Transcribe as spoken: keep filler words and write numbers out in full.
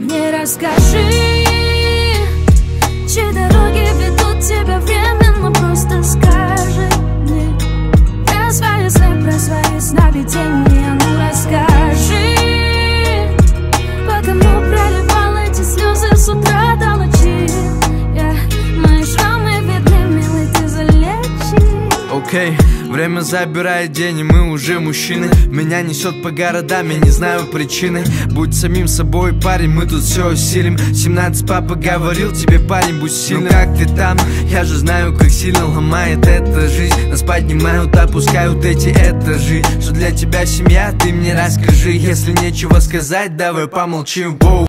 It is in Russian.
мне расскажи, чьи дороги ведут тебя временно, просто скажи мне про свои сны, про свои сновидения, ну расскажи, по кому проливал эти слезы с утра до ночи. Yeah. Мои шрамы видны, милый, ты залечи. Окей, okay. Время забирает день, и мы уже мужчины. Меня несет по городам, я не знаю причины. Будь самим собой, парень, мы тут все усилим. семнадцать папа говорил тебе, парень, будь сильным. Ну как ты там? Я же знаю, как сильно ломает эта жизнь. Нас поднимают, опускают эти этажи. Что для тебя семья, ты мне расскажи. Если нечего сказать, давай помолчим. Воу.